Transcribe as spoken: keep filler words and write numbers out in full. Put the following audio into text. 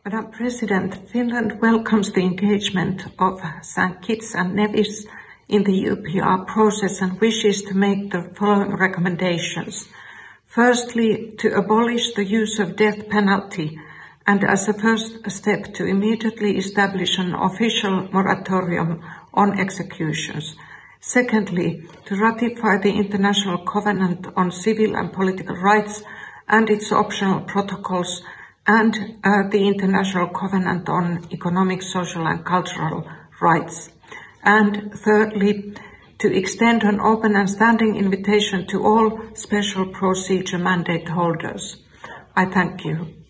Madam President, Finland welcomes the engagement of Saint Kitts and Nevis in the U P R process and wishes to make the following recommendations. Firstly, to abolish the use of death penalty and as a first step to immediately establish an official moratorium on executions. Secondly, to ratify the International Covenant on Civil and Political Rights and its optional protocols and uh, the International Covenant on Economic, Social and Cultural Rights. And thirdly, to extend an open and standing invitation to all special procedure mandate holders. I thank you.